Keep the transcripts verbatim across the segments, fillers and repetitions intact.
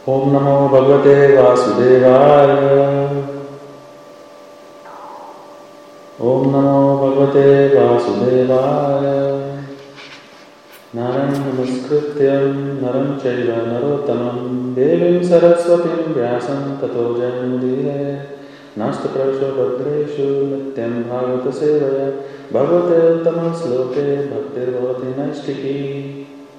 Om Namo Bhagavate Vasudevaya. Om Namo Bhagavate Vasudevaya. Naram Namaskrityam Naram Chaiva Narottamam Devim Saraswatim Vyasam Tato Jayamudire Nasta Prasho Bhadreshu Nityam Bhagavata Sevaya Bhagavate Uttama Sloke Bhaktir Bhavati Naistiki.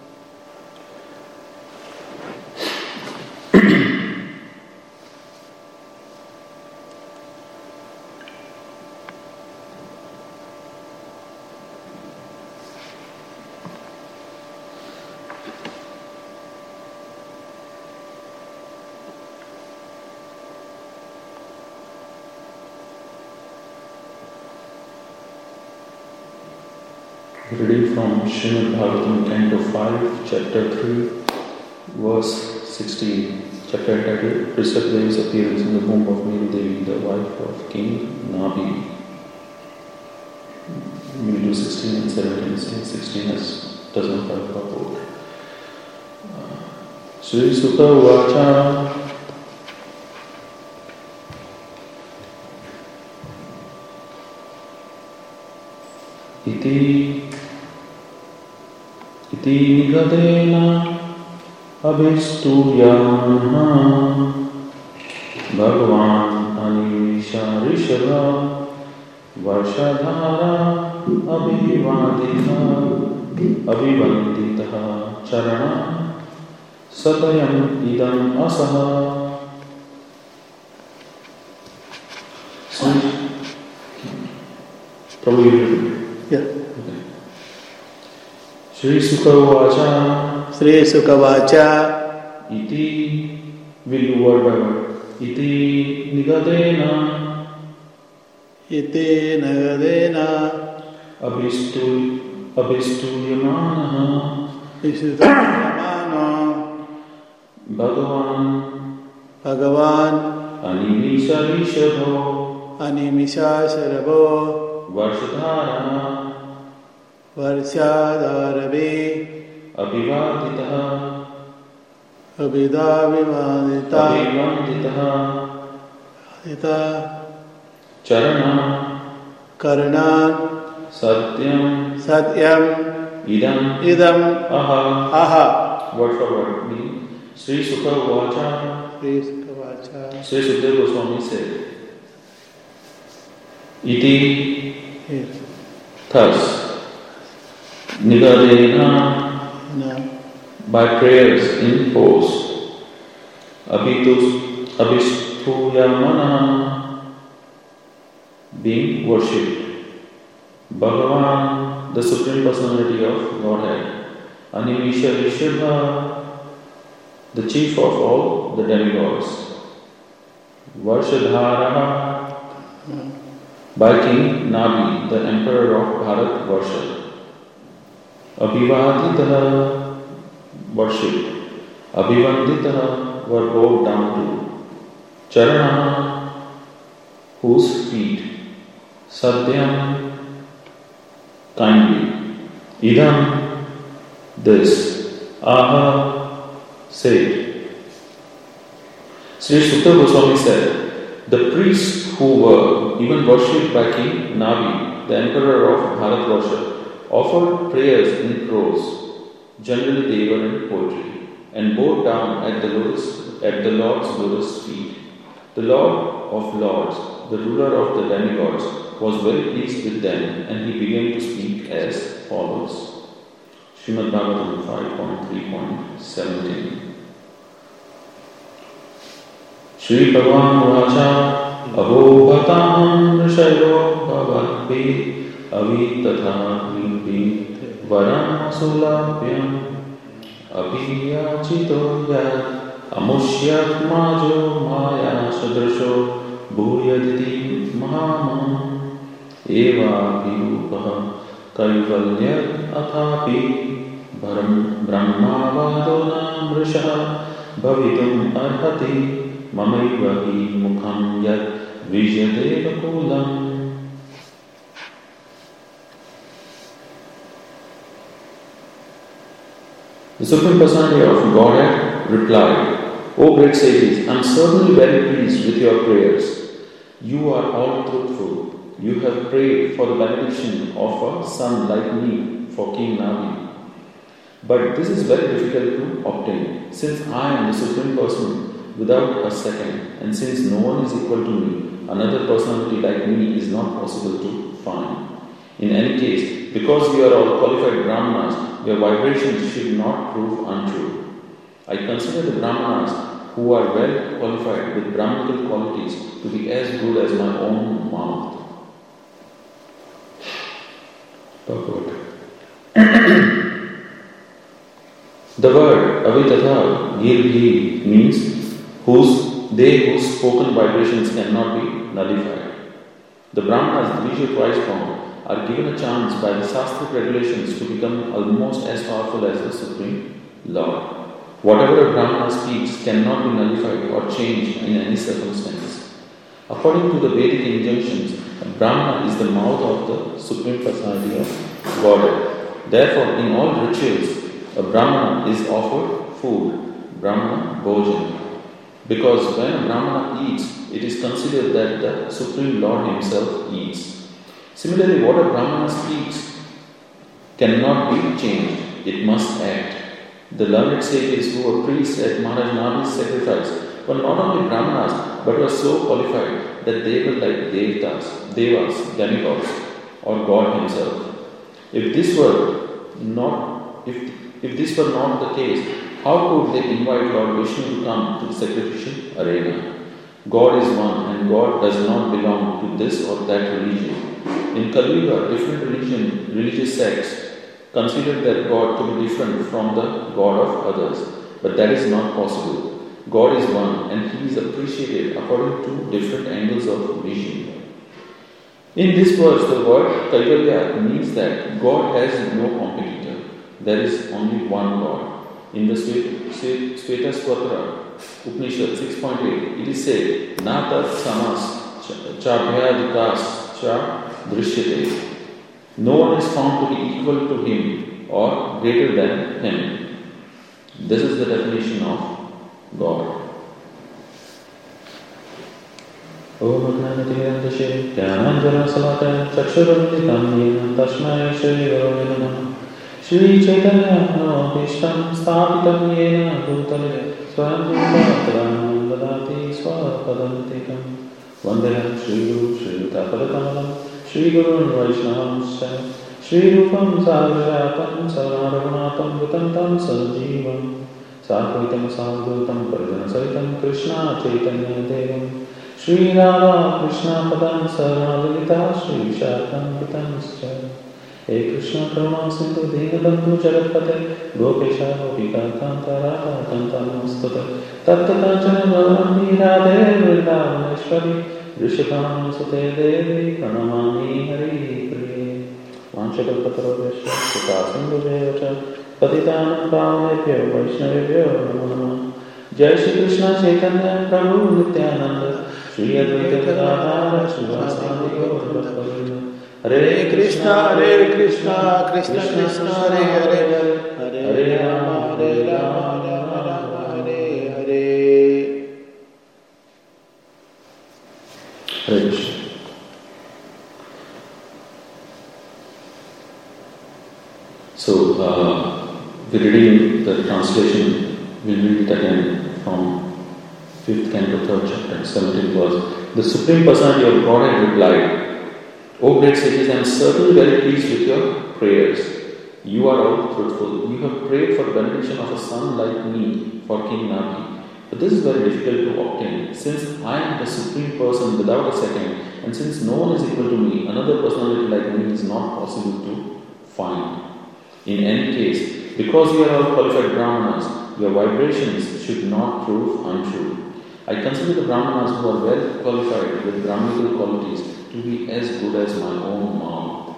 Reading from Srimad Bhagavatam, Canto five, Chapter three, Verse sixteen. Chapter entitled Prishadevi's Appearance in the Womb of Meru Devi, the wife of King Nabhi. We will do sixteen and seventeen, since sixteen has, does not have a purport. Sri Sukha Uvacha. Iti Iti nigadena abhistuyamah Bhagavan Anisha Rishabha Varshadhara Abhivaditha Abhivanditaha Charana Satayam Idam Asaha. Probably yeah. Sri Sukha Uvacha. Sri Sukha Uvacha. Iti, will do word by word. Iti nigadena. Iti nigadena. Abhistu, abhistuyamanaha. Abhistuyamanaha. Bhagavan. Bhagavan. Animisha Rishabho. Animisha Sharabho. Varshadhara. Varshadharavi. Abhivaditaha. Abhidavivadita. Abhivanditaha. Adita. Charana. Karana. Satyam. Satyam. Idam. Idam. Aha. Aha. Word for word. Meaning, Sri Sukha Uvacha. Sri Sukha Uvacha. Sri Sukadeva Goswami said, Iti. Yes. Thus. Nigadena, No. by prayers imposed, Abhitus, Abhistuyamana, being worshipped, Bhagavan, the Supreme Personality of Godhead, Animisha Rishabha, the chief of all the demigods, Varshadhara, by King Nabhi, the emperor of Bharat Varsha. Abhivaditaha, worship. Abhivanditaha, were bowed down to. Charana, whose feet. Satyam, kindly. Idam, this. Aha, said. Sri Sukha Goswami said, the priests who were even worshipped by King Nabhi, the emperor of Bharatvarsha, offered prayers in prose, generally they were in poetry, and bowed down at the lotus, at the Lord's lotus feet. The Lord of Lords, the ruler of the demigods, was very pleased with them, and he began to speak as follows. Srimad Bhagavatam five point three point seventeen. Shri Bhagavan Vacha Abo Bhatam Rishayo Bhavadvi Avitatha Vilpi Varam Sulapyam Abhiyachito Yad Amushyat Majo Maya Sadrasho Bhuyaditi Mahamam Eva Virupaha Kaivalyat Athapi Bharam Brahmavadona Mrisha Bhavitum Arhati Mamaivahi Mukham Yat Vijyadeva Kulam. The Supreme Personality of Godhead replied, O great sages, I am certainly very pleased with your prayers. You are all truthful. You have prayed for the benediction of a son like me for King Navi. But this is very difficult to obtain, since I am the Supreme Person without a second, and since no one is equal to me, another personality like me is not possible to find. In any case, because you are all qualified Brahmanas, your vibrations should not prove untrue. I consider the Brahmanas who are well qualified with Brahmanical qualities to be as good as my own mouth. Purport. The word avitatha girhi means whose they whose spoken vibrations cannot be nullified. The Brahmanas, division twice born, are given a chance by the Shastric regulations to become almost as powerful as the Supreme Lord. Whatever a Brahmana speaks cannot be nullified or changed in any circumstance. According to the Vedic injunctions, a Brahmana is the mouth of the Supreme Personality of Godhead. Therefore, in all rituals, a Brahmana is offered food, Brahmana Bhojan. Because when a Brahmana eats, it is considered that the Supreme Lord Himself eats. Similarly, what a Brahmana speaks cannot be changed, it must act. The learned sages who were priests at Maharaj Navi's sacrifice were not only Brahmanas but were so qualified that they were like Devatas, Devas, demigods, or God Himself. If this were not, if, if this were not the case, how could they invite Lord Vishnu to come to the sacrificial arena? God is one, and God does not belong to this or that religion. In Kali Yuga, different religion, religious sects consider their God to be different from the God of others, but that is not possible. God is one, and He is appreciated according to different angles of vision. In this verse, the word Kaivalya means that God has no competitor. There is only one God. In the Svetaswatra Upanishad six point eight, it is said, Natat samas chabhyadikas cha drishyate. No one is found to be equal to Him or greater than Him. This is the definition of God. Om Agnanatimirandashe Dhyananjana Salakaya Chakshuramitam Yena Tasmaya Shri Gurave Namah Shri Chaitanya Bhishtam Sthapitam Yena Bhutale Swayam Dadati Swapadantikam Vandeham Shri Guru Shri Tapadakamalam Shri Guru Vaishnavam Shri Rupam Sarvajatam Sarvaragunatam Vitantam Sajivam Sakritam Sadhutam Parijana Saitam Krishna Chaitanya Devam Shri Radha Krishna Padam Sarvadalita Shri Shatam Pitanscha Hey Krishna Karma Sindhu Dinabandhu Jagatpate Gopesha Gopika Kanta Radha Kanta Namastute Tattata Janam Radhe Vrindavaneshwari Rishabham Sute Devi Pranamami Hari Priye Vanchakalpatarobhesha Sutta Sindhu Devacha Patitanam Pavnebhyo Vaishnavebhyo Namo Namah Jai Shri Krishna Chaitanya Prabhu Nityananda Shri Advaita Gadadhara Srivasadi Gaura Hare Krishna, Hare Krishna, Krishna Krishna, Hare Hare, Hare Rama, Hare Rama, Rama Rama, Hare Hare. Hare Krishna. So, uh, we're reading the translation. We'll read it again from fifth canto, third chapter, seventeenth verse. The Supreme Personality of Godhead replied, O great sages, I am certainly very pleased with your prayers. You are all truthful. You have prayed for the benediction of a son like me for King Navi. But this is very difficult to obtain, since I am the Supreme Person without a second, and since no one is equal to me, another personality like me is not possible to find. In any case, because you are all qualified Brahmanas, your vibrations should not prove untrue. I consider the Brahmanas who are well qualified with Brahmanical qualities to be as good as my own mouth.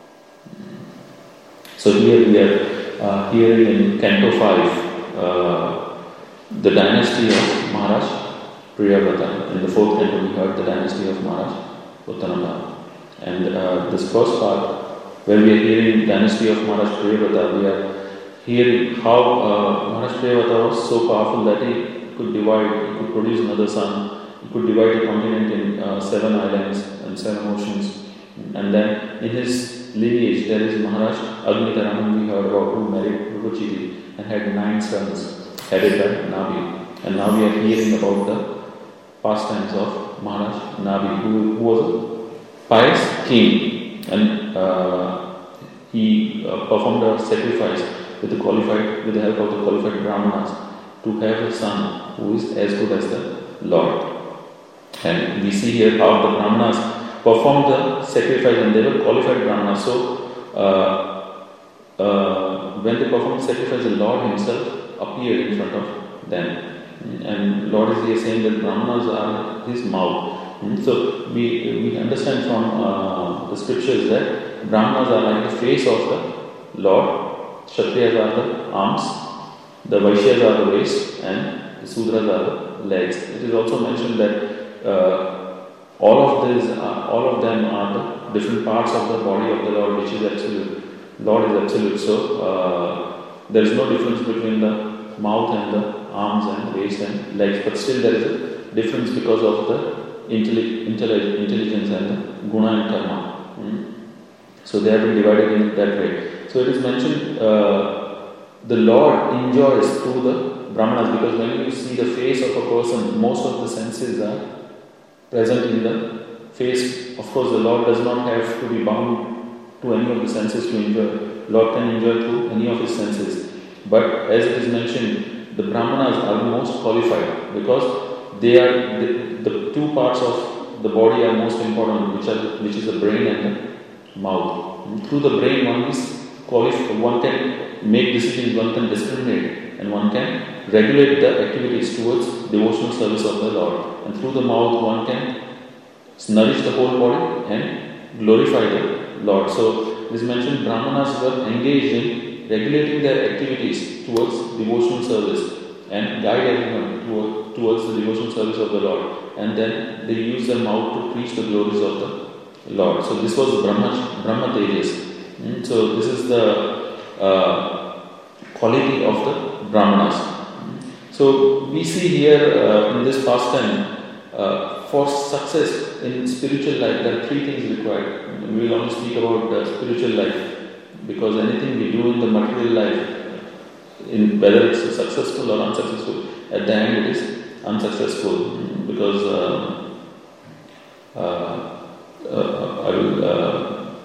So here we are uh, hearing in Canto five uh, the dynasty of Maharaj Priyavrata. In the fourth canto we heard the dynasty of Maharaj Uttanapad. And uh, this first part, where we are hearing dynasty of Maharaj Priyavrata, we are hearing how uh, Maharaj Priyavrata was so powerful that he could divide, he could produce another sun, he could divide the continent in uh, seven islands and seven oceans. And then in his lineage there is Maharaj Agnitarama, whom we heard about, who married Ruchiti and had nine sons, headed by Nabi. And now we are hearing about the pastimes of Maharaj Nabi, who, who was a pious king, and uh, he uh, performed a sacrifice with the qualified, with the help of the qualified Brahmanas, to have a son who is as good as the Lord. And we see here how the Brahmanas performed the sacrifice, and they were qualified Brahmanas. So, uh, uh, when they performed the sacrifice, the Lord Himself appeared in front of them. And Lord is here saying that Brahmanas are His mouth. So, we, we understand from uh, the scriptures that Brahmanas are like the face of the Lord, Kshatriyas are the arms, the Vaishyas are the waist, and the Sudras are the legs. It is also mentioned that uh, all of these, are, all of them are the different parts of the body of the Lord, which is absolute. Lord is absolute. So uh, there is no difference between the mouth and the arms and waist and legs, but still there is a difference because of the intelli- intelli- intelligence and the guna and karma. Mm. So they have been divided in that way. So it is mentioned uh, the Lord enjoys through the Brahmanas, because when you see the face of a person, most of the senses are present in the face. Of course, the Lord does not have to be bound to any of the senses to enjoy. Lord can enjoy through any of His senses. But as it is mentioned, the Brahmanas are the most qualified, because they are the, the two parts of the body are most important, which are which is the brain and the mouth. And through the brain, one is qualified. One can make decisions. One can discriminate, and one can regulate the activities towards devotional service of the Lord. And through the mouth, one can nourish the whole body and glorify the Lord. So, it is mentioned Brahmanas were engaged in regulating their activities towards devotional service and guide everyone toward, towards the devotional service of the Lord. And then they use their mouth to preach the glories of the Lord. So, this was Brahma, Brahma Tejas. Mm, so, this is the uh, quality of the Brahmanas. Mm. So, we see here uh, in this pastime, uh, for success in spiritual life, there are three things required. We will only speak about uh, spiritual life, because anything we do in the material life, in whether it's successful or unsuccessful, at the end it is unsuccessful, because uh, uh, uh, I will, uh,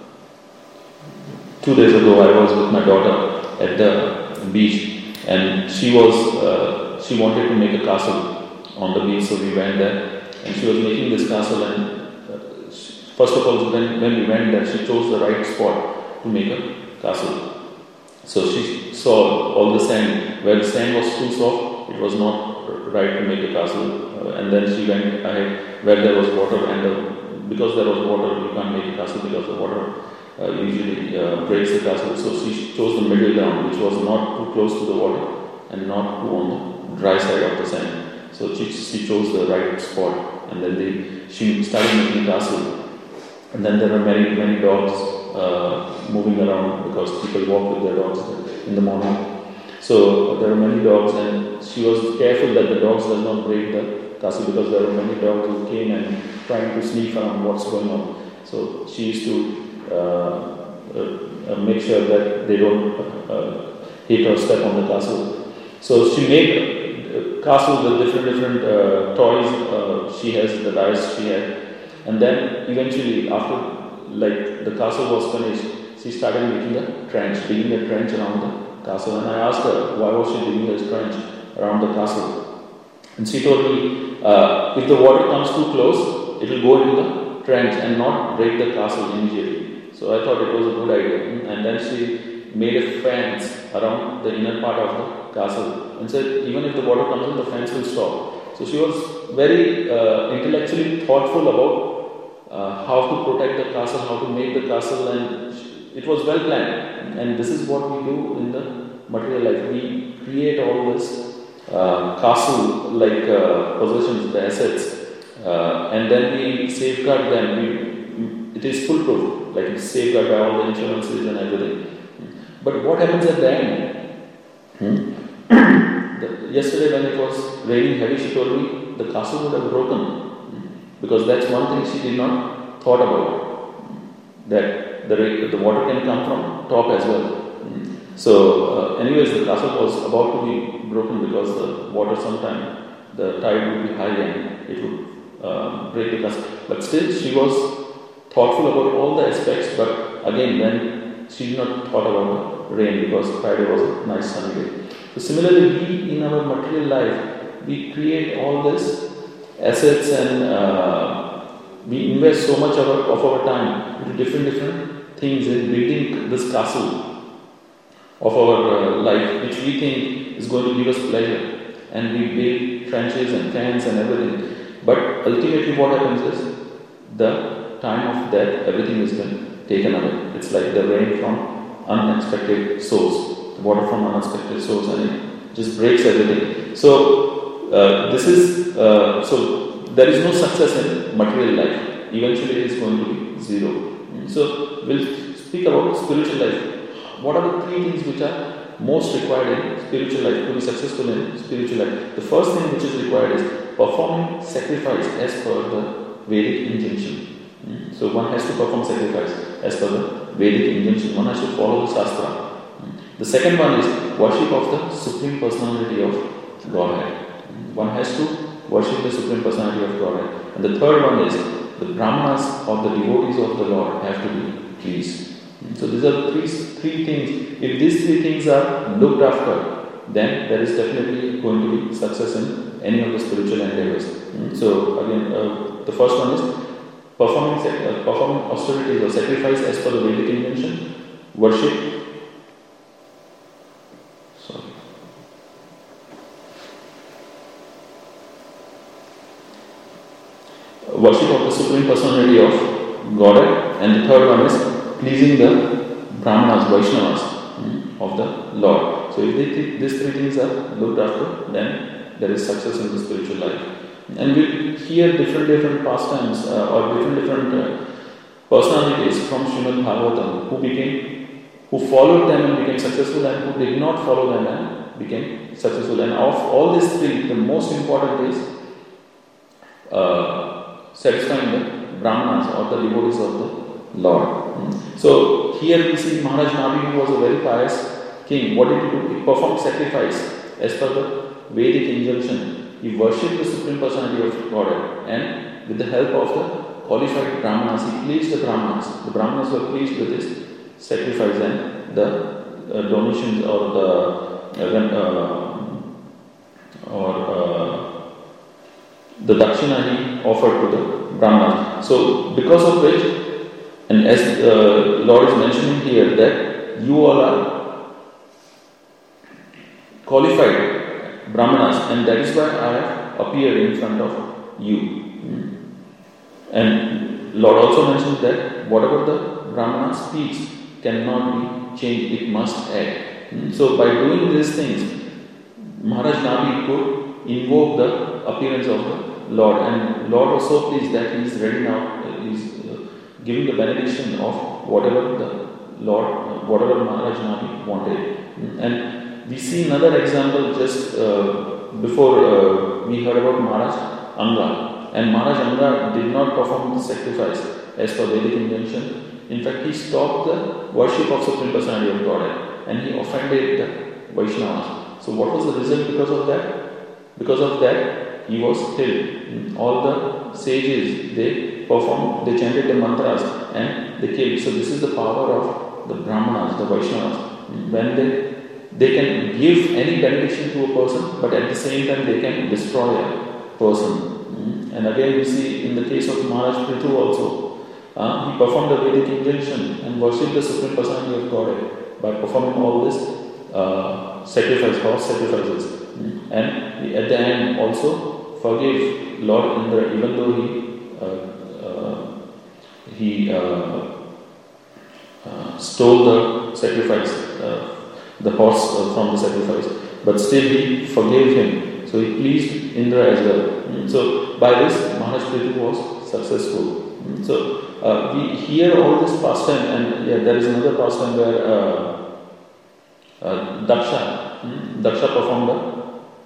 two days ago I was with my daughter at the beach, and she was uh, she wanted to make a castle on the beach, so we went there, and she was making this castle. And uh, she, first of all, when, when we went there, she chose the right spot to make a castle. So she saw all the sand. Where the sand was too soft, it was not right to make a castle. Uh, and then she went ahead where there was water, and uh, because there was water, you can't make a castle, because the water uh, usually uh, breaks the castle. So she chose the middle ground, which was not too close to the water and not too on the dry side of the sand. So she, she chose the right spot, and then they, she started making a castle. And then there were many, many dogs uh, moving around, because people walk with their dogs in the morning. So there were many dogs, and she was careful that the dogs does not break the castle, because there were many dogs who came and trying to sneak around what's going on. So she used to uh, uh, make sure that they don't uh, hit or step on the castle. So she made a castle with different different uh, toys. Uh, she has the dice she had. And then eventually, after like the castle was finished, she started making a trench, digging a trench around the castle. And I asked her why was she digging this trench around the castle. And she told me, uh, if the water comes too close, it will go into the trench and not break the castle immediately. So I thought it was a good idea. And then she made a fence around the inner part of the castle and said, even if the water comes in, the fence will stop. So she was very uh, intellectually thoughtful about Uh, how to protect the castle, how to make the castle, and it was well planned. And this is what we do in the material life. We create all this uh, castle-like uh, possessions, the assets, uh, and then we safeguard them. We, it is foolproof, like it's safeguarded by all the insurances and everything. But what happens at the end? Hmm? the, yesterday when it was raining heavy, she told me the castle would have broken, because that's one thing she did not thought about, that the, the water can come from top as well. So, uh, anyways, the castle was about to be broken because the water sometime, the tide would be high and it would uh, break the castle. But still, she was thoughtful about all the aspects, but again, when she did not thought about the rain, because Friday was a nice sunny day. So similarly, we in our material life, we create all this assets and uh, we invest so much of our, of our time into different different things in building this castle of our uh, life, which we think is going to give us pleasure, and we build trenches and fans and everything. But ultimately, what happens is the time of death, everything is been taken away. It's like the rain from unexpected source, the water from unexpected source, and it just breaks everything. So uh, this is uh, so there is no success in material life. Eventually, it is going to be zero. So we'll speak about spiritual life. What are the three things which are most required in spiritual life to be successful in spiritual life? The first thing which is required is performing sacrifice as per the Vedic injunction. Mm. So one has to perform sacrifice as per the Vedic injunction. One has to follow the Shastra. Mm. The second one is worship of the Supreme Personality of Godhead. Mm. One has to worship the Supreme Personality of Godhead. And the third one is the Brahmanas or the devotees of the Lord have to be pleased. So these are three, three things. If these three things are looked after, then there is definitely going to be success in any of the spiritual endeavors. So again, uh, the first one is performing, uh, performing austerities or sacrifice as per the Vedic injunction, worship. Sorry. Worship of the Supreme Personality of Godhead, and the third one is pleasing the Brahmanas, Vaishnavas mm, of the Lord. So if they th- these three things are looked after, then there is success in the spiritual life. And we hear different different pastimes uh, or different different uh, personalities from Srimad Bhagavatam who became, who followed them and became successful, and who did not follow them and became successful. And of all these three, the most important is uh, satisfying the Brahmanas or the devotees of the Lord. So here we see Maharaj Nabi, who was a very pious king. What did he do? He performed sacrifice as per the Vedic injunction. He worshipped the Supreme Personality of Godhead, and with the help of the qualified Brahmanas, he pleased the Brahmanas. The Brahmanas were pleased with his sacrifice and the uh, donations or the uh, uh, or uh, the dakshina he offered to the Brahmanas. So because of which, and as the uh, Lord is mentioning here, that you all are qualified Brahmanas, and that is why I have appeared in front of you. Mm. And Lord also mentions that whatever the Brahmana speaks cannot be changed, it must act. Mm. So by doing these things, Maharaj Nabi could invoke the appearance of the Lord, and Lord was so pleased that he is ready now, he is giving the benediction of whatever the Lord, whatever Maharaj Nabi wanted. And we see another example just uh, before uh, we heard about Maharaj Anga. And Maharaj Anga did not perform the sacrifice as per Vedic injunction. In fact, he stopped the worship of Supreme Personality of Godhead, and he offended the Vaishnavas. So what was the result because of that? Because of that, he was killed. All the sages, they performed, they chanted the mantras and they killed. So this is the power of the Brahmanas, the Vaishnavas. When they they can give any benediction to a person, but at the same time they can destroy a person. And again we see in the case of Maharaj Prithu also, uh, he performed the Vedic injunction and worshipped the Supreme Personality of Godhead by performing all this uh, sacrifice, horse sacrifices. And he, at the end also forgave Lord Indra, even though he uh, uh, he uh, uh, stole the sacrifice, uh, the horse uh, from the sacrifice, but still he forgave him. So he pleased Indra as well. So by this, Maharaj Prithu was successful. So uh, we hear all this pastime, and yeah, there is another pastime where uh, uh, Daksha, Daksha performed the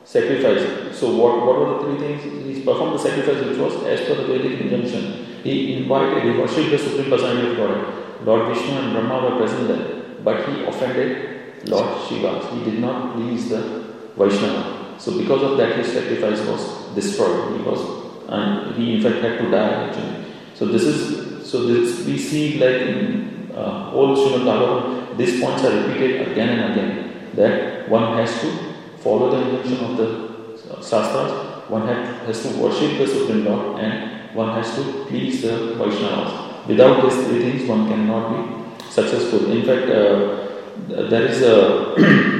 sacrifice. So what, what were the three things? He performed the sacrifice which was as per the Vedic injunction. He invited, he worshipped the Supreme Personality of Godhead. Lord Vishnu and Brahma were present there, but he offended Lord Shiva. He did not please the Vaishnava. So because of that, his sacrifice was destroyed. He was, and he in fact had to die actually. So this is, so this we see like in uh, all Srimad Bhagavatam, these points are repeated again and again, that one has to follow the injunction of the Shastras, one has to worship the Supreme Lord, and one has to please the Vaishnavas. Without these three things, one cannot be successful. In fact, uh, there is a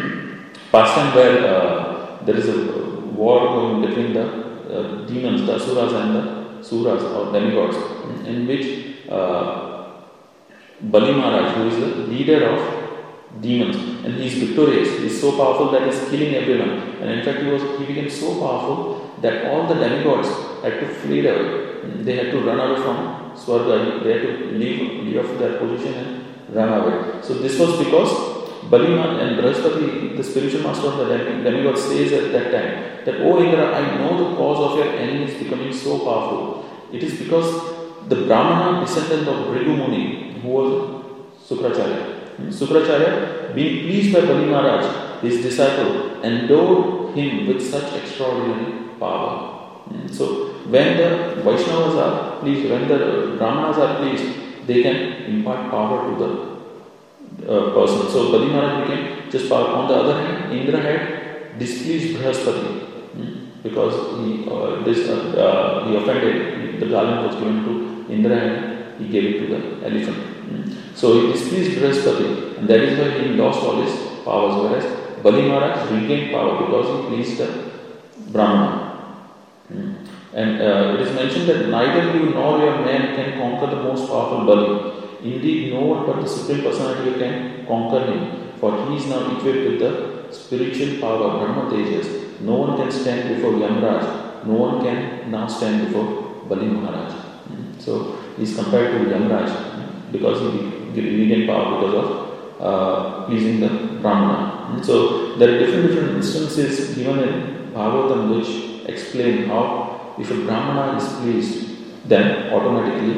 pastime where uh, there is a war going between the uh, demons, the Asuras and the Suras or demigods, in which uh, Bali Maharaj, who is the leader of demons, and he is victorious. He is so powerful that he is killing everyone. And in fact, he was he became so powerful that all the demigods had to flee away. They had to run away from Swarga. They had to leave, leave off their position and run away. So this was because Balima and Brahaspati, the spiritual master of the demigod, says at that time that, "Oh Indra, I know the cause of your enemies becoming so powerful. It is because the Brahmana descendant of Bhrigu Muni, who was Sukracharya. Sukracharya, being pleased by Bali Maharaj, his disciple, endowed him with such extraordinary power." So when the Vaishnavas are pleased, when the Brahmanas are pleased, they can impart power to the Uh, person. So Bali Maharaj became just power. On the other hand, Indra had displeased Brahaspati hmm, because he uh, this, uh, uh, he offended. The garland was given to Indra and he gave it to the elephant. Hmm. So he displeased Brahaspati, and that is why he lost all his powers. Whereas Bali Maharaj regained power because he pleased the Brahmana. Hmm. And uh, it is mentioned that neither you nor your man can conquer the most powerful Bali. Indeed, no one but the Supreme Personality can conquer him, for he is now equipped with the spiritual power, Brahma Tejas. No one can stand before Yamraj. No one can now stand before Bali Maharaj. So, he is compared to Yamraj because he regained power because of uh, pleasing the Brahmana. So, there are different different instances given in Bhagavatam which explain how if a Brahmana is pleased, then automatically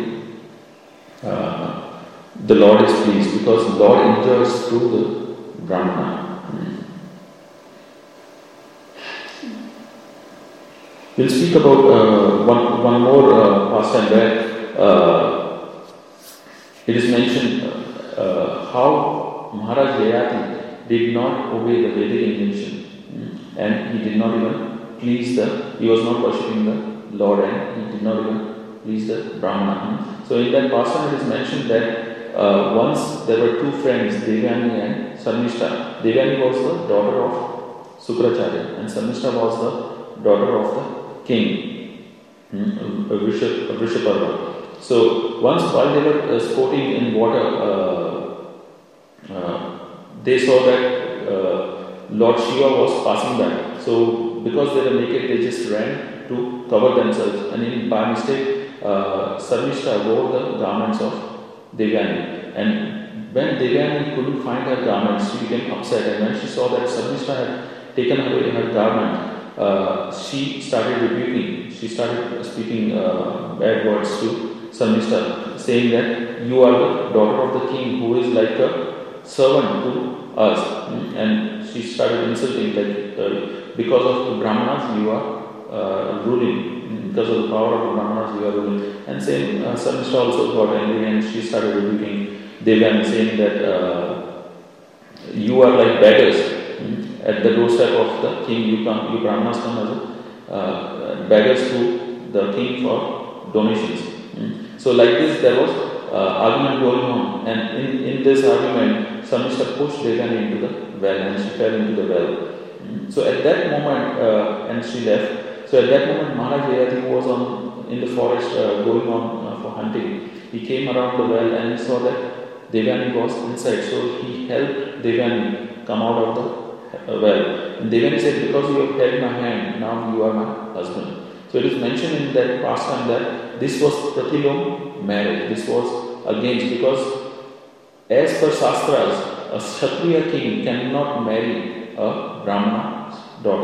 uh, the Lord is pleased, because the Lord enjoys through the Brahmana. Hmm. We'll speak about uh, one one more uh, pastime where uh, it is mentioned uh, uh, how Maharaj Yayati did not obey the Vedic injunction, hmm. and he did not even please the. He was not worshipping the Lord, and he did not even please the Brahmana. Hmm. So in that pastime, it is mentioned that. Uh, once there were two friends, Devani and Sarmishta. Devani was the daughter of Sukracharya, and Sarmishta was the daughter of the king, hmm, Vrishaparva. So once while they were uh, sporting in water, uh, uh, they saw that uh, Lord Shiva was passing by. So because they were naked, they just ran to cover themselves, and in, by mistake, uh, Sarmishta wore the garments of Devani. And when Devani couldn't find her garments, she became upset. And when she saw that Sarmishta had taken away her garment, uh, she started rebuking. She started speaking uh, bad words to Sarmishta, saying that you are the daughter of the king, who is like a servant to us. And she started insulting, like uh, because of the Brahmanas you are uh, ruling. Because of the power of the Brahmanas you are ruling. And saying, uh, Sarmishta also got angry, and she started rebuking Devani, saying that uh, you are like beggars. Hmm? At the doorstep of the king, you come, you Brahmanas come as a, uh, beggars to the king for donations. Hmm? So like this, there was uh, argument going on, and in, in this argument, Sarmishta pushed Devani into the well, and she fell into the well. Hmm? So at that moment, uh, and she left. So at that moment, Maharaj Yayati, who was on, in the forest uh, going on uh, for hunting, he came around the well and he saw that Devani was inside. So he helped Devani come out of the uh, well. And Devani said, because you have held my hand, now you are my husband. So it is mentioned in that pastime that this was Pratilom marriage. This was against, because as per Shastras, a Kshatriya king cannot marry a Brahmana's daughter.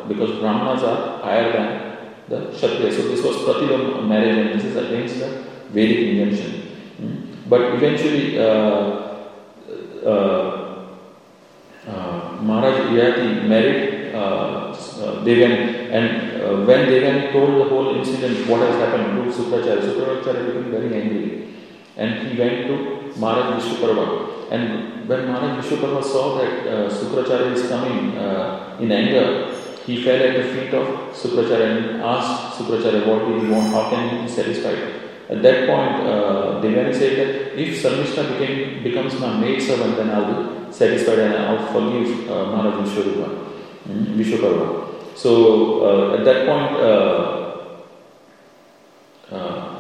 because Brahmanas are higher than the Kshatriya. So this was Pratila marriage, and this is against the Vedic injunction. Hmm? But eventually, uh, uh, uh, Maharaj Yayati married uh, uh, Devani, and uh, when Devani told the whole incident, what has happened to Sukracharya, Sukracharya became very angry, and he went to Maharaj Vishwakarma. And when Maharaj Vishwakarma saw that uh, Sukracharya is coming uh, in anger, he fell at the feet of Sukracharya and asked Sukracharya, what do you want, how can he be satisfied? At that point, uh, Devani said that if Sarmishta became, becomes my maid servant, then I'll be satisfied and I'll forgive uh, Maharaj Vishwakarma. Mm, Vishwakarma. So uh, at that point, uh, uh,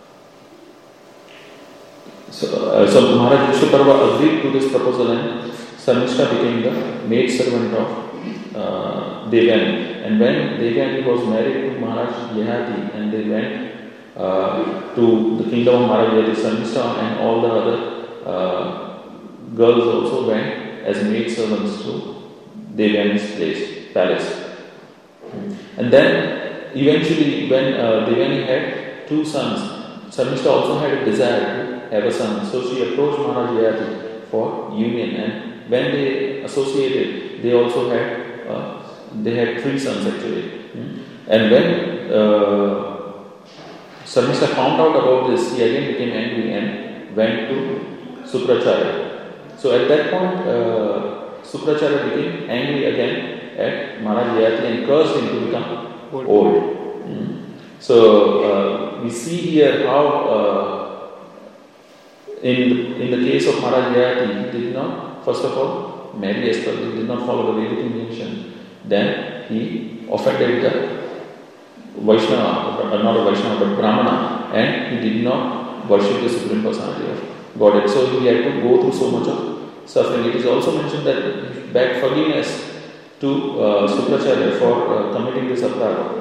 So, uh, so Maharaj Vishwakarma agreed to this proposal, and Sarmishta became the maid servant of uh, Devani. And when Devani was married to Maharaj Yayati, and they went uh, to the kingdom of Maharaj Yayati, Sarmishta and all the other uh, girls also went as maid servants to Devani's place, palace. And then eventually, when uh, Devani had two sons, Sarmishta also had a desire to have a son. So she approached Maharaj Yayati for union, and when they associated, they also had uh, they had three sons actually. Hmm. And when uh, Sarmishta found out about this, he again became angry and went to Sukracharya. So at that point, uh, Sukracharya became angry again at Maharaj Yayati and cursed him to become old. old. Hmm. So uh, we see here how uh, in, in the case of Maharaj Yayati, he did not, first of all, marry Esther, he did not follow the Vedic injunction. Then he offended the Vaishnava, not a Vaishnava but Brahmana, and he did not worship the Supreme Personality of Godhead. So he had to go through so much of suffering. It is also mentioned that he begged forgiveness to uh, Sukracharya for uh, committing this aparadha.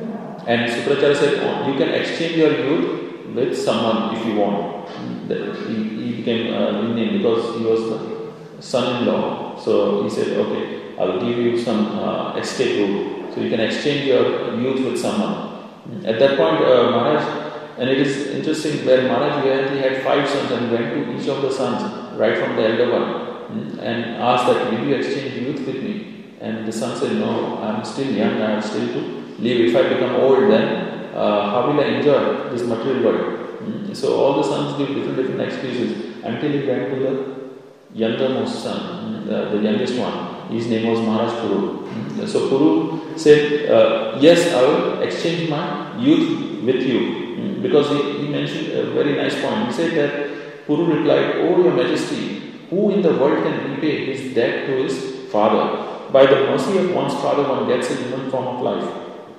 And Sukracharya said, oh, you can exchange your youth with someone if you want. He, he became uh, Indian because he was the son-in-law. So he said, okay, I will give you some uh, escape route. So you can exchange your youth with someone. At that point, uh, Maharaj, and it is interesting where Maharaj Yayati had five sons and went to each of the sons, right from the elder one, and asked that, will you exchange youth with me? And the son said, no, I am still young, I am still to live. If I become old, then uh, how will I enjoy this material world? Mm. So all the sons give different different excuses until he went to the youngermost son, the, the youngest one. His name was Maharaj Puru. Mm. So Puru said, uh, yes, I will exchange my youth with you. Mm. Because he, he mentioned a very nice point. He said that Puru replied, oh your majesty, who in the world can repay his debt to his father? By the mercy of one's father, one gets a human form of life,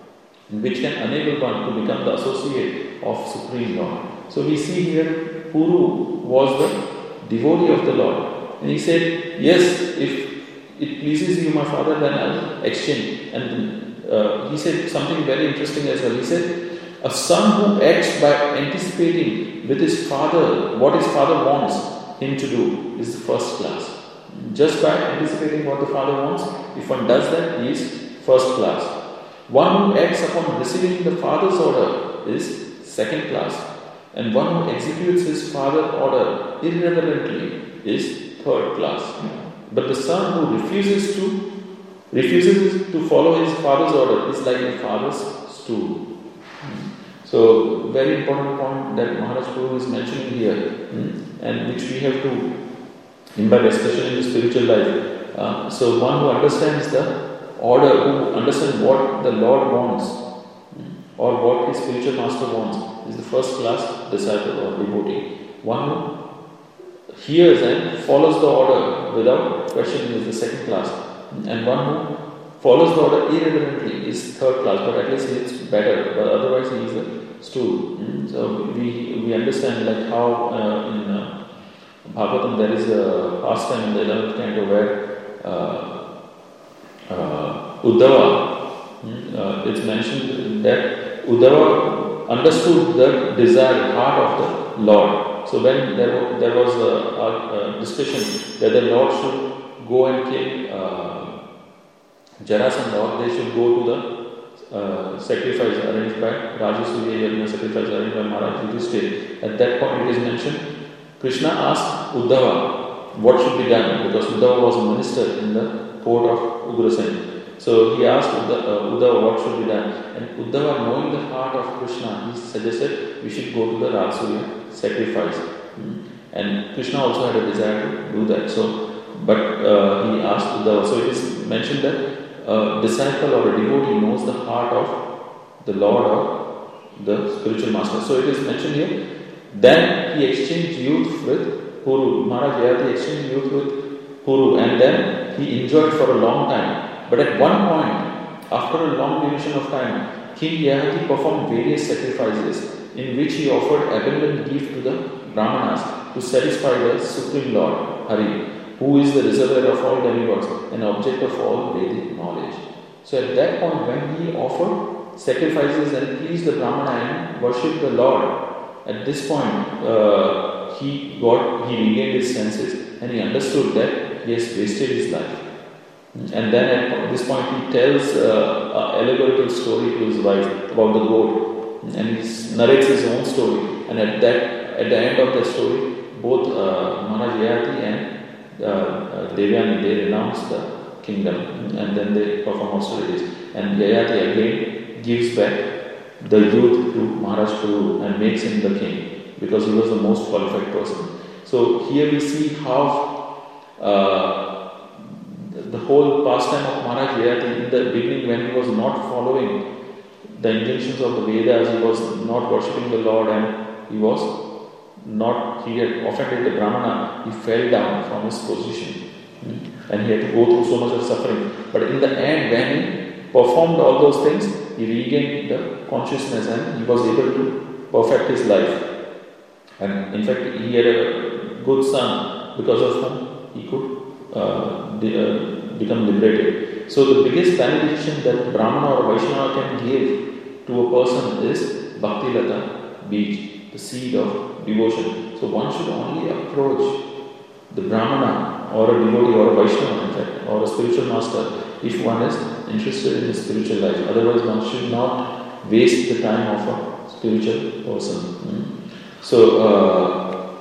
which can enable one to become the associate of Supreme Lord. So we see here, Puru was the devotee of the Lord. And he said, yes, if it pleases you, my father, then I'll exchange. And uh, he said something very interesting as well. He said, a son who acts by anticipating with his father what his father wants him to do is the first class. Just by anticipating what the father wants, if one does that, he is first class. One who acts upon receiving the father's order is second class. And one who executes his father's order irreverently is third class. But the son who refuses to refuses to follow his father's order is like the father's stool. So, very important point that Maharaj Puru is mentioning here, and which we have to imbibe, especially in the spiritual life. Uh, so, one who understands the order, who understands what the Lord wants, or what his spiritual master wants, is the first class disciple or devotee. One who hears and follows the order without questioning is the second class. And one who follows the order irreverently is third class, but at least it's better, but otherwise he is a stool. So we we understand like how uh, in uh, Bhagavatam there is a pastime in the eleventh canto where uh, uh, Uddhava, uh, it's mentioned that Uddhava understood the desire, heart of the Lord. So when there, there was a, a, a discussion whether the Lord should go and kill uh, Jarasandha, or they should go to the uh, sacrifice arranged by Rajasuya Yajna, sacrifice arranged by Maharaj Yudhishthira. At that point it is mentioned, Krishna asked Uddhava what should be done, because Uddhava was a minister in the court of Ugrasen. So he asked Uddhava, Uddhava what should be done, and Uddhava, knowing the heart of Krishna, he suggested we should go to the Rajasuya sacrifice. Mm. And Krishna also had a desire to do that. So, but uh, he asked Uddhava. So it is mentioned that a disciple or a devotee knows the heart of the Lord or the spiritual master. So it is mentioned here. Then he exchanged youth with Puru. Maharaj Yayati exchanged youth with Puru, and then he enjoyed for a long time. But at one point, after a long duration of time, King Yayati performed various sacrifices in which he offered abundant gift to the Brahmanas to satisfy the Supreme Lord, Hari, who is the reservoir of all demigods and object of all Vedic knowledge. So at that point, when he offered sacrifices and pleased the Brahmana and worshipped the Lord, at this point, uh, he got, he regained his senses and he understood that he has wasted his life. And then at this point he tells uh, an allegorical story to his wife about the goat, and he narrates his own story. And at that, at the end of the story, both uh, Maharaj Yayati and uh, uh, Devyani, they renounce the kingdom, and then they perform austerities. And Yayati again gives back the youth to Maharaj Puru and makes him the king, because he was the most qualified person. So here we see how uh, the whole pastime of Maharaj Yayati in the beginning, when he was not following the injunctions of the Vedas, he was not worshipping the Lord, and he was not, he had offended the Brahmana, he fell down from his position and he had to go through so much of suffering. But in the end, when he performed all those things, he regained the consciousness and he was able to perfect his life. And in fact, he had a good son because of whom he could uh, de- uh, become liberated. So the biggest benediction that Brahmana or Vaishnava can give to a person is Bhakti Lata Bij, the seed of devotion. So one should only approach the Brahmana or a devotee or a Vaishnava, in fact, or a spiritual master, if one is interested in his spiritual life. Otherwise, one should not waste the time of a spiritual person. Mm. So, uh,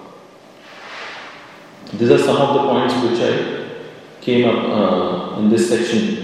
these are some of the points which I came up uh, in this section.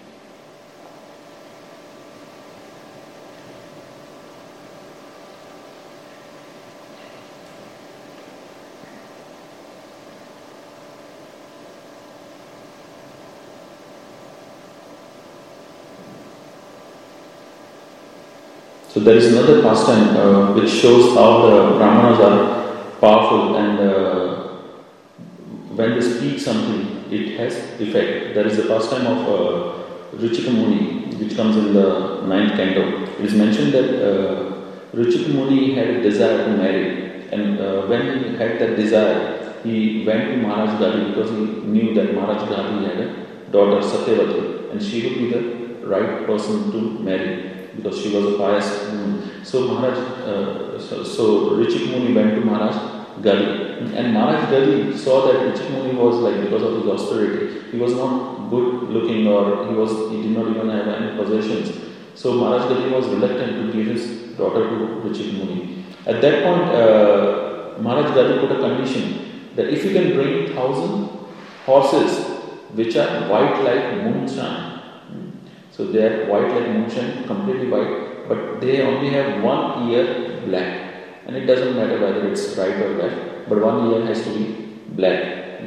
So there is another pastime uh, which shows how the Brahmanas are powerful, and uh, when they speak something, it has effect. There is a pastime of uh, Ruchika Muni, which comes in the ninth canto. It is mentioned that uh, Ruchika Muni had a desire to marry, and uh, when he had that desire, he went to Maharaj Gadi because he knew that Maharaj Gadi had a daughter, Satyavati, and she would be the right person to marry, because she was a pious woman. So Maharaj, uh, so, so Ruchika Muni went to Maharaj Gadi, and Maharaj Gadi saw that Ruchika Muni was like, because of his austerity, he was not good looking, or he was he did not even have any possessions. So Maharaj Gadi was reluctant to give his daughter to Ruchika Muni. At that point, uh, Maharaj Gadi put a condition that if you can bring thousand horses which are white like moonshine. So they are white like moonshine, completely white, but they only have one ear black. And it doesn't matter whether it's right or left, but one ear has to be black.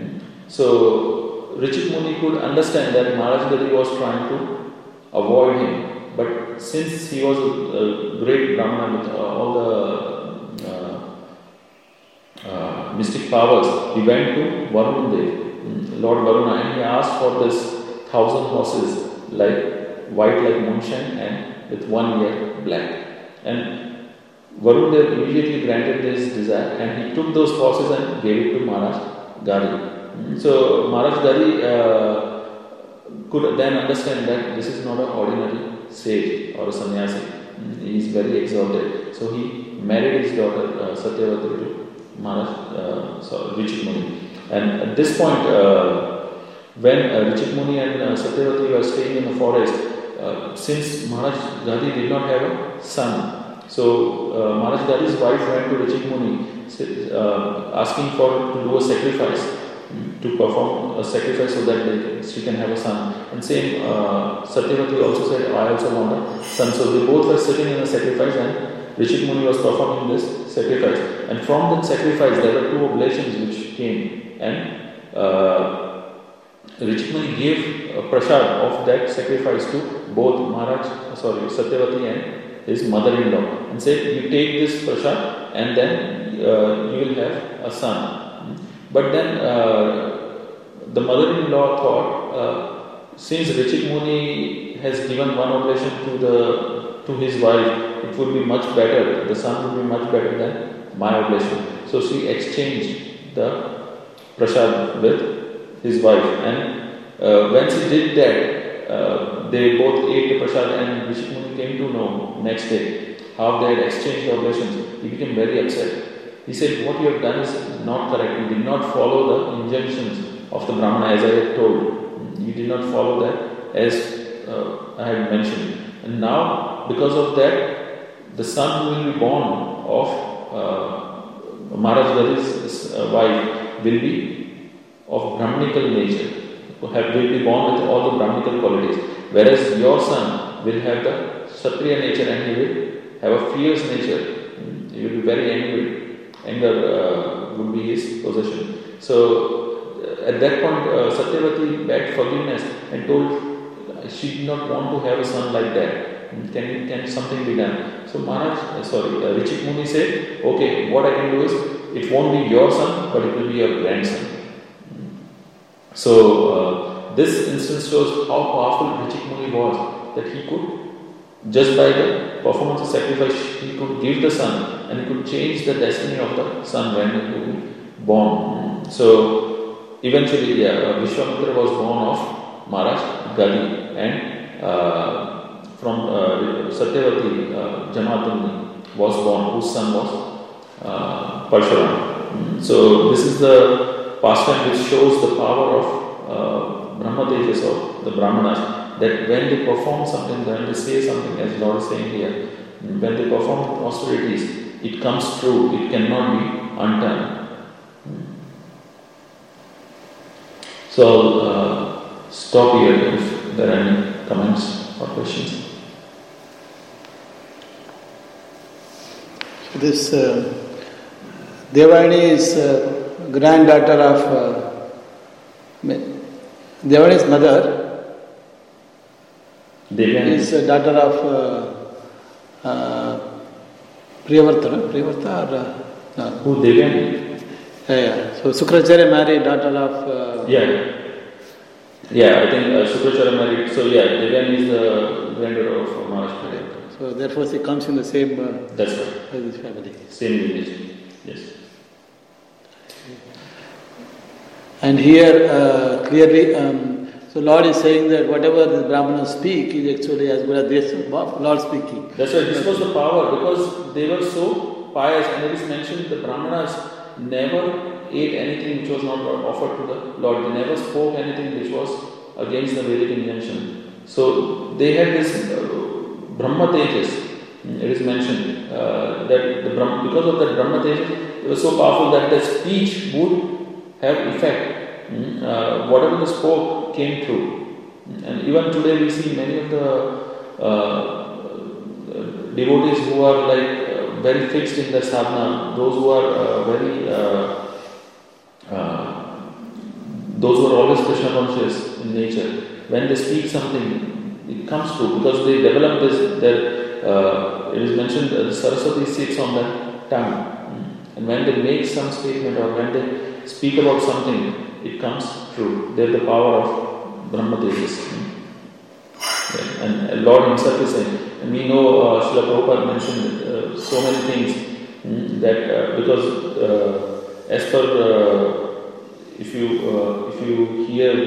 So Ruchika Muni could understand that Maharaj Gadi was trying to avoid him, but since he was a, a great Brahmana with uh, all the uh, uh, mystic powers, he went to Varuna Dev, Lord Varuna, and he asked for this thousand horses like white like moonshine and with one ear black. And Varun Dev immediately granted this desire, and he took those horses and gave it to Maharaj Gadi. So Maharaj Gadi uh, could then understand that this is not an ordinary sage or a sannyasi. He is very exalted. So he married his daughter uh, Satyavati to Maharaj uh, so Ruchika Muni. And at this point, uh, when uh, Richik Muni and uh, Satyavati were staying in the forest, uh, since Maharaj Gadi did not have a son, so uh, Maharaj Gadi's wife went to Richik Muni uh, asking for to do a sacrifice, to perform a sacrifice so that they, she can have a son. And same, uh, Satyavati also said, I also want a son. So they both were sitting in a sacrifice and Richik Muni was performing this sacrifice. And from that sacrifice, there were two oblations which came. And uh, Richik Muni gave a prasad of that sacrifice to both Maharaj, sorry, Satyavati and his mother-in-law. And said, you take this prasad and then uh, you will have a son. But then uh, the mother-in-law thought, uh, since Richik Muni has given one oblation to the to his wife, it would be much better, the son would be much better than my oblation. So she exchanged the prasad with his wife. And uh, when she did that, uh, they both ate the prasad, and Richik Muni came to know next day how they had exchanged the oblations. He became very upset. He said, what you have done is not correct. You did not follow the injunctions of the Brahmana as I had told. You did not follow that as uh, I had mentioned. And now, because of that, the son who will be born of uh, Maharaj Gadi's uh, wife will be of Brahmanical nature, will be born with all the Brahmanical qualities. Whereas your son will have the Kshatriya nature and he will have a fierce nature. He will be very angry. Anger uh, would be his possession. So uh, at that point, uh, Satyavati begged forgiveness and told she did not want to have a son like that. Can can something be done? So Maharaj, uh, sorry, uh, Richik Muni said, okay, what I can do is, it won't be your son, but it will be your grandson. So uh, this instance shows how powerful Richik Muni was, that he could, just by the performance of sacrifice, he could give the son and he could change the destiny of the son when he would be born. So eventually, yeah, Vishwamitra was born of Maharaj Gadi, and uh, from uh, Satyavati, uh, Jamadagni was born, whose son was uh, Parshuram. So this is the pastime which shows the power of uh, Brahma Tejas of the Brahmanas. That when they perform something, when they say something, as Lord is saying here, when they perform austerities, it comes true, it cannot be undone. So I'll uh, stop here if there are any comments or questions. This uh, Devayani is uh, granddaughter of uh, Devayani's mother. Devayani is a daughter of uh, uh, Priyavarta, Priyavarta or uh, no. Who Devayani? Yeah, yeah. So Sukracharya married daughter of uh, yeah. Yeah, I think uh, Sukracharya married. So yeah, Devayani is the granddaughter of Maharashtra. So therefore she comes in the same uh, That's right. this family. Same village. Yes. And here uh, clearly um, so Lord is saying that whatever the Brahmanas speak is actually as good as this Lord speaking. That's right. This was the power, because they were so pious, and it is mentioned the Brahmanas never ate anything which was not offered to the Lord. They never spoke anything which was against the Vedic injunction. So they had this uh, Brahma Tejas. It is mentioned uh, that the Brahma, because of that Brahma Tejas, it was so powerful that the speech would have effect. Uh, whatever they spoke came true. And even today we see many of the uh, devotees who are like uh, very fixed in their sadhana, those who are uh, very uh, uh, those who are always Krishna conscious in nature, when they speak something, it comes true, because they develop this, their, uh, it is mentioned that the Saraswati sits on their tongue, and when they make some statement or when they speak about something, it comes true. They have the power of Brahma Tejas. Yeah. And Lord Himself is saying, and we know uh, Srila Prabhupada mentioned uh, so many things mm, that uh, because uh, as per uh, if you uh, if you hear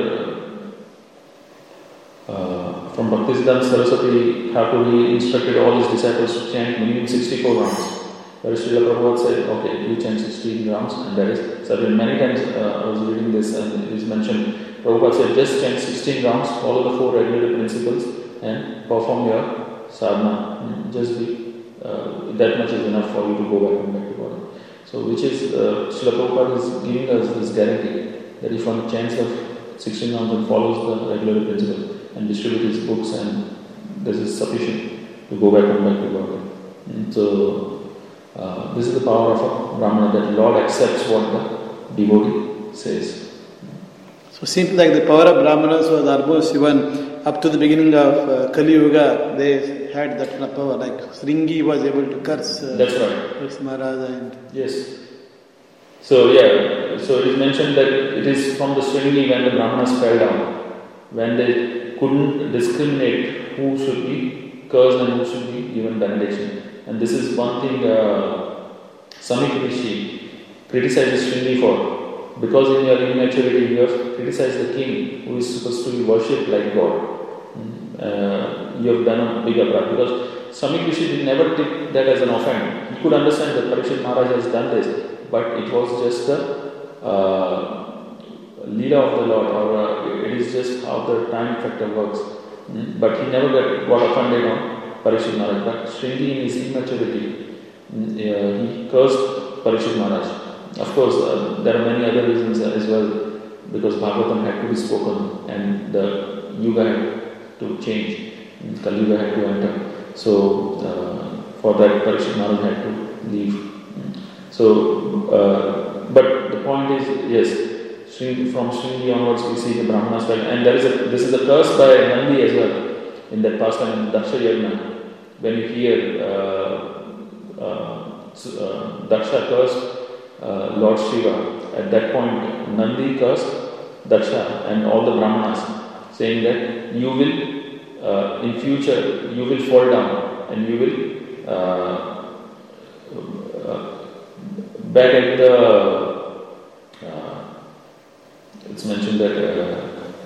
uh, uh, from Bhaktisiddhanta Saraswati Thakur, he instructed all his disciples to chant minimum sixty-four rounds. Where Srila Prabhupada said, okay, you chant sixteen rounds, and that is certain. Many times uh, I was reading this, and it is mentioned Prabhupada said, just chant sixteen rounds, follow the four regulative principles and perform your sadhana. Just be, uh, that much is enough for you to go back and back to body. So which is, uh, Srila Prabhupada is giving us this guarantee that if one chants the sixteen rounds and follows the regulative principle and distributes his books, and this is sufficient to go back and back to body. And so uh, this is the power of a Brahmana, that Lord accepts what the devotee says. So it seems like the power of Brahmanas was almost even up to the beginning of uh, Kali Yuga, they had that kind of power, like Sringi was able to curse uh, That's right. curse Maharaja. And Yes. So yeah, so it is mentioned that it is from the Sringi when the Brahmanas fell down, when they couldn't discriminate who should be cursed and who should be given benediction. And this is one thing uh, Samik Rishi criticizes Sringi for. Because in your immaturity you have criticized the king who is supposed to be worshipped like God. Uh, you have done a big aparat. Because Samik Rishi never took that as an offense. He could understand that Parikshit Maharaj has done this, but it was just the uh, leela of the Lord, or uh, it is just how the time factor works. Mm? But he never got, got offended on Parikshit Maharaj. But Sringi in his immaturity, mm, uh, he cursed Parikshit Maharaj. Of course, uh, there are many other reasons as well, because Bhagavatam had to be spoken and the Yuga had to change, Kali Yuga had to enter. So, uh, for that Parikshit Maharaj had to leave. So, uh, but the point is, yes, Sri, from Sringi onwards we see the Brahmanas fell, and there is a, this is a curse by Nandi as well, in that pastime in Daksha Yajna. When you hear uh, uh, uh, Daksha cursed Uh, Lord Shiva, at that point Nandi cursed Daksha and all the Brahmanas, saying that you will, uh, in future, you will fall down and you will uh, uh, back at the, uh, it's mentioned that uh,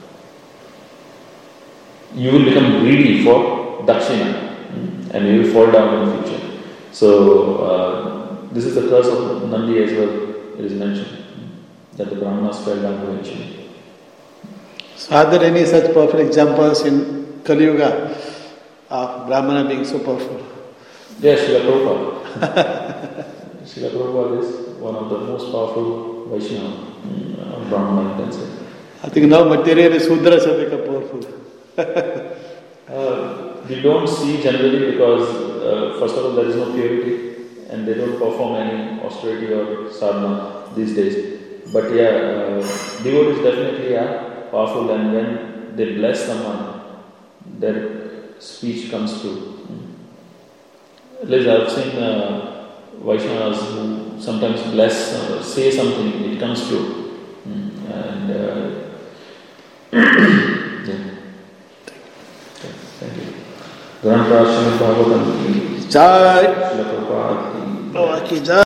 you will become greedy for Dakshina and you will fall down in the future. So, uh, this is the curse of Nandi as well, it is mentioned, that the Brahmanas fell down eventually. So are there any such perfect examples in Kali Yuga of Brahmana being so powerful? Yes, Srila Prabhupada. Srila Prabhupada is one of the most powerful Vaishnava uh, Brahmana, you can say. I think now materially Sudras have become powerful. uh, we don't see generally because, uh, first of all, there is no purity. And they don't perform any austerity or sadhana these days. But yeah, uh, devotees definitely are powerful, and when they bless someone, their speech comes true. At least I've seen uh, Vaishnavas who sometimes bless, uh, say something, it comes true. And uh, yeah. Thank you. Granth Srimad Bhagavatam. Jai. Srila Prabhupada. Prabhupada ki jai.